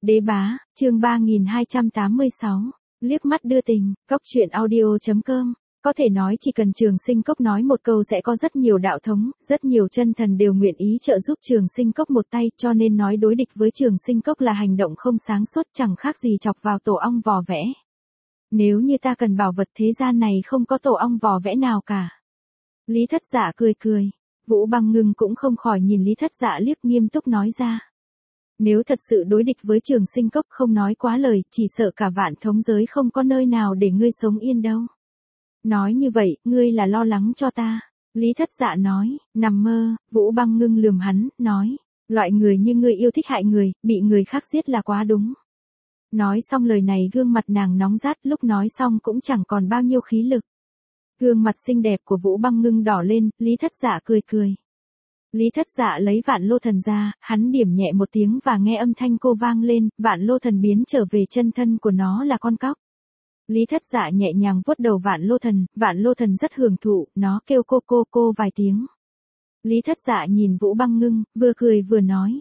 Đế bá, chương 3286, liếc mắt đưa tình, cóc truyện audio.com. Có thể nói chỉ cần Trường Sinh Cốc nói một câu sẽ có rất nhiều đạo thống, rất nhiều chân thần đều nguyện ý trợ giúp Trường Sinh Cốc một tay, cho nên nói đối địch với Trường Sinh Cốc là hành động không sáng suốt, chẳng khác gì chọc vào tổ ong vò vẽ. Nếu như ta cần bảo vật thế gian này không có tổ ong vò vẽ nào cả. Lý Thất Dạ cười cười, Vũ Băng Ngưng cũng không khỏi nhìn Lý Thất Dạ liếc, nghiêm túc nói ra. Nếu thật sự đối địch với Trường Sinh Cốc không nói quá lời, chỉ sợ cả vạn thống giới không có nơi nào để ngươi sống yên đâu. Nói như vậy, ngươi là lo lắng cho ta. Lý Thất Dạ nói, nằm mơ. Vũ Băng Ngưng lườm hắn, nói, loại người như ngươi yêu thích hại người, bị người khác giết là quá đúng. Nói xong lời này gương mặt nàng nóng rát, lúc nói xong cũng chẳng còn bao nhiêu khí lực. Gương mặt xinh đẹp của Vũ Băng Ngưng đỏ lên, Lý Thất Dạ cười cười. Lý Thất Dạ lấy Vạn Lô Thần ra, hắn điểm nhẹ một tiếng và nghe âm thanh cô vang lên, Vạn Lô Thần biến trở về chân thân của nó là con cóc. Lý Thất Dạ nhẹ nhàng vuốt đầu Vạn Lô Thần rất hưởng thụ, nó kêu cô vài tiếng. Lý Thất Dạ nhìn Vũ Băng Ngưng, vừa cười vừa nói.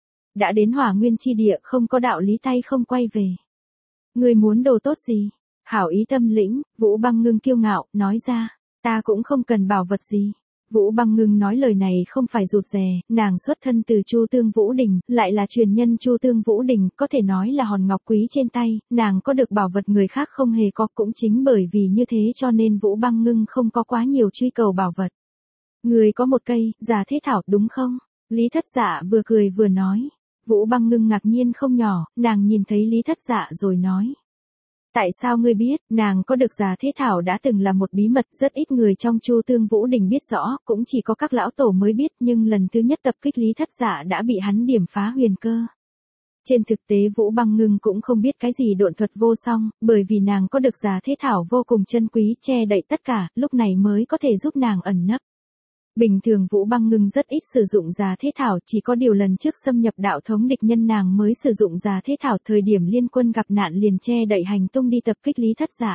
Đã đến Hỏa Nguyên chi địa không có đạo lý tay không quay về. Người muốn đồ tốt gì? Hảo ý tâm lĩnh, Vũ Băng Ngưng kiêu ngạo, nói ra, ta cũng không cần bảo vật gì. Vũ Băng Ngưng nói lời này không phải rụt rè, nàng xuất thân từ Chu Tương Vũ Đình, lại là truyền nhân Chu Tương Vũ Đình, có thể nói là hòn ngọc quý trên tay, nàng có được bảo vật người khác không hề có, cũng chính bởi vì như thế cho nên Vũ Băng Ngưng không có quá nhiều truy cầu bảo vật. Người có một cây, già thế thảo, đúng không? Lý Thất Dạ vừa cười vừa nói. Vũ Băng Ngưng ngạc nhiên không nhỏ, nàng nhìn thấy Lý Thất Dạ rồi nói. Tại sao ngươi biết, nàng có được già thế thảo đã từng là một bí mật, rất ít người trong Chu Tương Vũ Đình biết rõ, cũng chỉ có các lão tổ mới biết, nhưng lần thứ nhất tập kích Lý Thất Dạ đã bị hắn điểm phá huyền cơ. Trên thực tế Vũ Băng Ngưng cũng không biết cái gì độn thuật vô song, bởi vì nàng có được già thế thảo vô cùng chân quý, che đậy tất cả, lúc này mới có thể giúp nàng ẩn nấp. Bình thường Vũ Băng Ngưng rất ít sử dụng già thế thảo, chỉ có điều lần trước xâm nhập đạo thống địch nhân nàng mới sử dụng già thế thảo, thời điểm liên quân gặp nạn liền che đậy hành tung đi tập kích Lý Thất Dạ.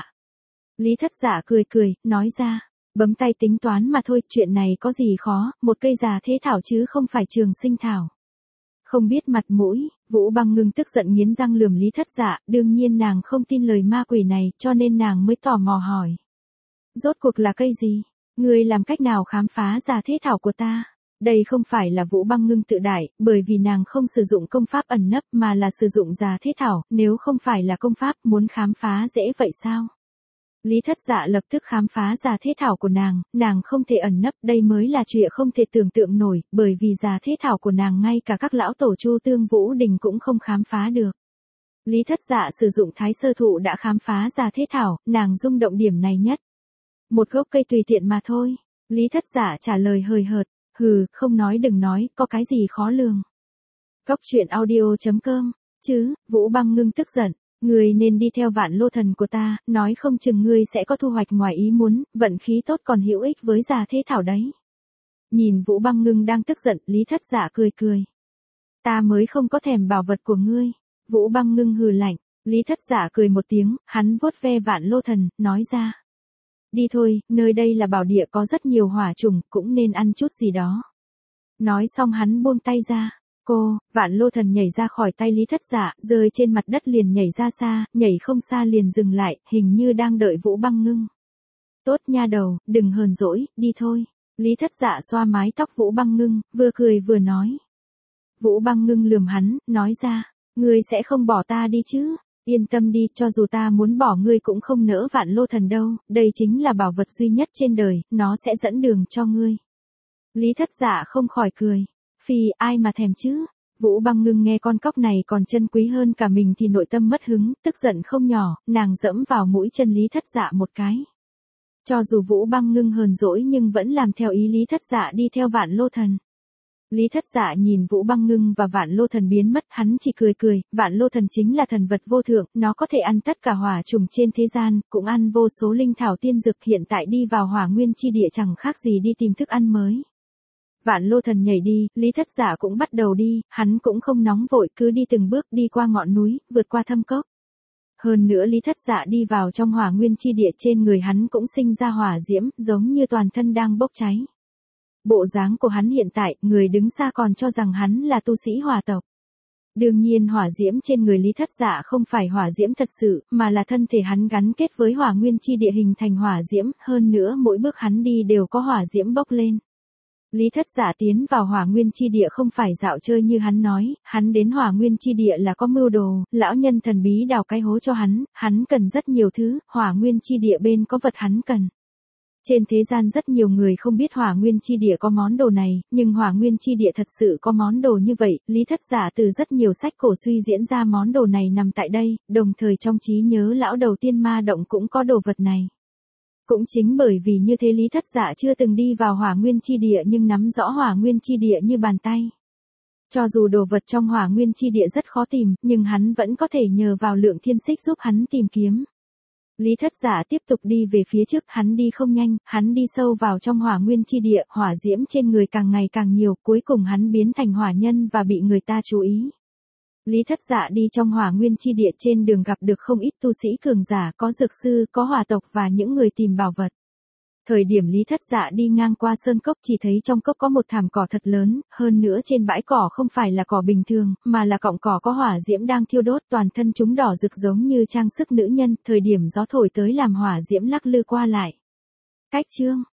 Lý Thất Dạ cười, nói ra, bấm tay tính toán mà thôi, chuyện này có gì khó, một cây già thế thảo chứ không phải Trường Sinh thảo. Không biết mặt mũi, Vũ Băng Ngưng tức giận nghiến răng lườm Lý Thất Dạ, đương nhiên nàng không tin lời ma quỷ này, cho nên nàng mới tò mò hỏi. Rốt cuộc là cây gì? Ngươi làm cách nào khám phá già thế thảo của ta? Đây không phải là Vũ Băng Ngưng tự đại, bởi vì nàng không sử dụng công pháp ẩn nấp mà là sử dụng già thế thảo, nếu không phải là công pháp muốn khám phá dễ vậy sao? Lý Thất Dạ lập tức khám phá già thế thảo của nàng không thể ẩn nấp, đây mới là chuyện không thể tưởng tượng nổi, bởi vì già thế thảo của nàng ngay cả các lão tổ Chu Tương Vũ Đình cũng không khám phá được. Lý Thất Dạ sử dụng Thái Sơ Thụ đã khám phá già thế thảo, nàng rung động điểm này nhất. Một gốc cây tùy tiện mà thôi. Lý Thất Dạ trả lời hời hợt, không nói đừng nói, có cái gì khó lường. Cóc truyện audio.com, chứ, Vũ Băng Ngưng tức giận, ngươi nên đi theo Vạn Lô Thần của ta, nói không chừng ngươi sẽ có thu hoạch ngoài ý muốn, vận khí tốt còn hữu ích với già thế thảo đấy. Nhìn Vũ Băng Ngưng đang tức giận, Lý Thất Dạ cười. Ta mới không có thèm bảo vật của ngươi. Vũ Băng Ngưng hừ lạnh, Lý Thất Dạ cười một tiếng, hắn vuốt ve Vạn Lô Thần, nói ra. Đi thôi, nơi đây là bảo địa có rất nhiều hỏa trùng, cũng nên ăn chút gì đó. Nói xong hắn buông tay ra. Vạn Lô Thần nhảy ra khỏi tay Lý Thất Dạ, rơi trên mặt đất liền nhảy ra xa, nhảy không xa liền dừng lại, hình như đang đợi Vũ Băng Ngưng. Tốt nha đầu, đừng hờn dỗi, đi thôi. Lý Thất Dạ xoa mái tóc Vũ Băng Ngưng, vừa cười vừa nói. Vũ Băng Ngưng lườm hắn, nói ra, ngươi sẽ không bỏ ta đi chứ? Yên tâm đi, cho dù ta muốn bỏ ngươi cũng không nỡ Vạn Lô Thần đâu, đây chính là bảo vật duy nhất trên đời, nó sẽ dẫn đường cho ngươi. Lý Thất Dạ không khỏi cười. Phi, ai mà thèm chứ? Vũ Băng Ngưng nghe con cóc này còn chân quý hơn cả mình thì nội tâm mất hứng, tức giận không nhỏ, nàng dẫm vào mũi chân Lý Thất Dạ một cái. Cho dù Vũ Băng Ngưng hờn dỗi nhưng vẫn làm theo ý Lý Thất Dạ đi theo Vạn Lô Thần. Lý Thất Dạ nhìn Vũ Băng Ngưng và Vạn Lô Thần biến mất, hắn chỉ cười, Vạn Lô Thần chính là thần vật vô thượng, nó có thể ăn tất cả hỏa trùng trên thế gian, cũng ăn vô số linh thảo tiên dược, hiện tại đi vào Hỏa Nguyên chi địa chẳng khác gì đi tìm thức ăn mới. Vạn Lô Thần nhảy đi, Lý Thất Dạ cũng bắt đầu đi, hắn cũng không nóng vội, cứ đi từng bước, đi qua ngọn núi, vượt qua thâm cốc. Hơn nữa Lý Thất Dạ đi vào trong Hỏa Nguyên chi địa, trên người hắn cũng sinh ra hỏa diễm, giống như toàn thân đang bốc cháy. Bộ dáng của hắn hiện tại, người đứng xa còn cho rằng hắn là tu sĩ hỏa tộc. Đương nhiên hỏa diễm trên người Lý Thất Dạ không phải hỏa diễm thật sự, mà là thân thể hắn gắn kết với hỏa nguyên chi địa hình thành hỏa diễm, hơn nữa mỗi bước hắn đi đều có hỏa diễm bốc lên. Lý Thất Dạ tiến vào hỏa nguyên chi địa không phải dạo chơi như hắn nói, hắn đến hỏa nguyên chi địa là có mưu đồ, lão nhân thần bí đào cái hố cho hắn cần rất nhiều thứ, hỏa nguyên chi địa bên có vật hắn cần. Trên thế gian rất nhiều người không biết hỏa nguyên chi địa có món đồ này, nhưng hỏa nguyên chi địa thật sự có món đồ như vậy, Lý Thất Dạ từ rất nhiều sách cổ suy diễn ra món đồ này nằm tại đây, đồng thời trong trí nhớ lão đầu tiên ma động cũng có đồ vật này. Cũng chính bởi vì như thế Lý Thất Dạ chưa từng đi vào hỏa nguyên chi địa nhưng nắm rõ hỏa nguyên chi địa như bàn tay. Cho dù đồ vật trong hỏa nguyên chi địa rất khó tìm, nhưng hắn vẫn có thể nhờ vào lượng thiên xích giúp hắn tìm kiếm. Lý Thất Dạ tiếp tục đi về phía trước, hắn đi không nhanh, hắn đi sâu vào trong hỏa nguyên chi địa, hỏa diễm trên người càng ngày càng nhiều, cuối cùng hắn biến thành hỏa nhân và bị người ta chú ý. Lý Thất Dạ đi trong hỏa nguyên chi địa, trên đường gặp được không ít tu sĩ cường giả, có dược sư, có hỏa tộc và những người tìm bảo vật. Thời điểm Lý Thất Dạ đi ngang qua sơn cốc chỉ thấy trong cốc có một thảm cỏ thật lớn, hơn nữa trên bãi cỏ không phải là cỏ bình thường, mà là cọng cỏ có hỏa diễm đang thiêu đốt, toàn thân chúng đỏ rực giống như trang sức nữ nhân, thời điểm gió thổi tới làm hỏa diễm lắc lư qua lại. Cách chương